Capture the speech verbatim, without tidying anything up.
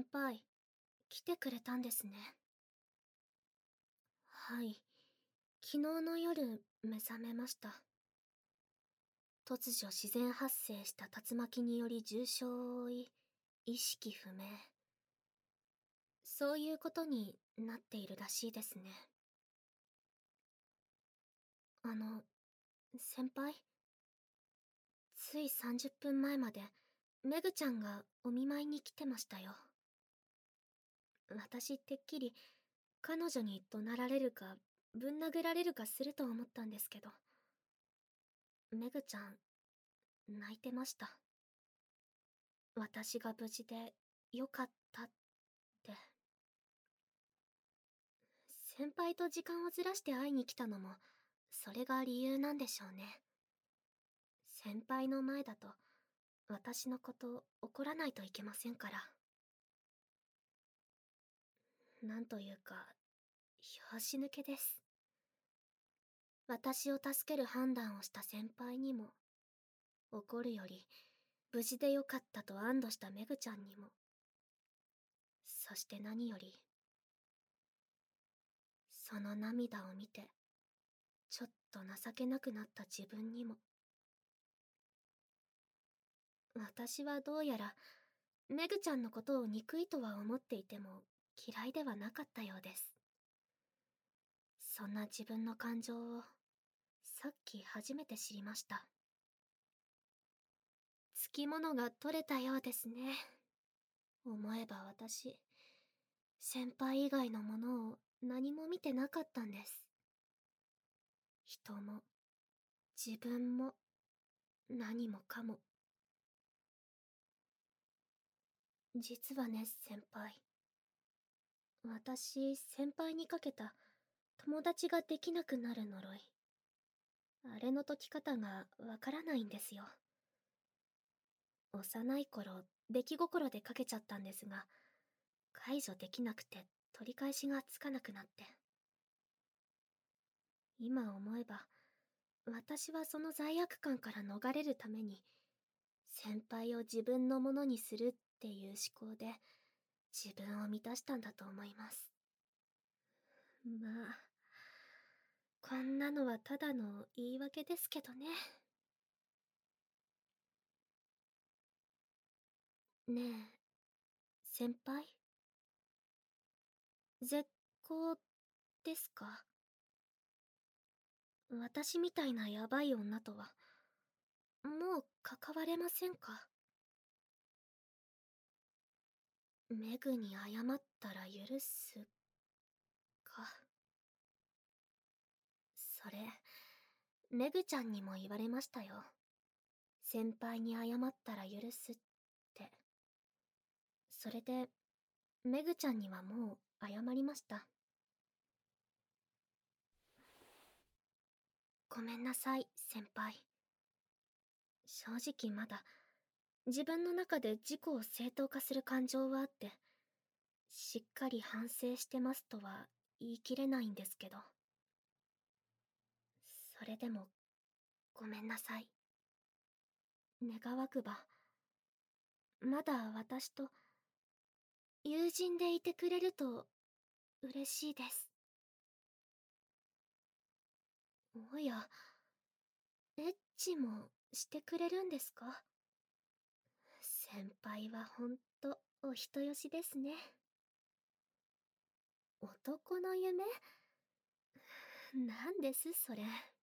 輩、来てくれたんですね。はい。昨日の夜、目覚めました。突如自然発生した竜巻により重傷を負い、意識不明。そういうことになっているらしいですね。あの、先輩、ついさんじゅっぷんまえまで、メグちゃんがお見舞いに来てましたよ。私てっきり、彼女に怒鳴られるか、ぶん殴られるかすると思ったんですけど。メグちゃん、泣いてました。私が無事でよかったって。先輩と時間をずらして会いに来たのも、それが理由なんでしょうね。先輩の前だと、私のこと怒らないといけませんから。なんというか、拍子抜けです。私を助ける判断をした先輩にも、怒るより、無事でよかったと安堵したメグちゃんにも、そして何より、その涙を見て、ちょっと情けなくなった自分にも。私はどうやら、メグちゃんのことを憎いとは思っていても嫌いではなかったようです。そんな自分の感情を、さっき初めて知りました。つきものが取れたようですね。思えば私、先輩以外のものを何も見てなかったんです。人も、自分も、何もかも。実はね、先輩。私、先輩にかけた友達ができなくなる呪い。あれの解き方がわからないんですよ。幼い頃、出来心でかけちゃったんですが、解除できなくて取り返しがつかなくなって。今思えば、私はその罪悪感から逃れるために、先輩を自分のものにするっていう思考で、自分を満たしたんだと思います。まあ、こんなのはただの言い訳ですけどね。ねえ、先輩、絶交ですか？私みたいなヤバい女とは、もう関われませんか？メグに謝ったら許すか。それ、メグちゃんにも言われましたよ。先輩に謝ったら許すって。それで、メグちゃんにはもう謝りました。ごめんなさい、先輩。正直まだ、自分の中で自己を正当化する感情はあって、しっかり反省してますとは言い切れないんですけど。それでも、ごめんなさい。願わくば、まだ私と、友人でいてくれると、嬉しいです。おや、エッチもしてくれるんですか？先輩はほんとお人よしですね。男の夢？なんですそれ。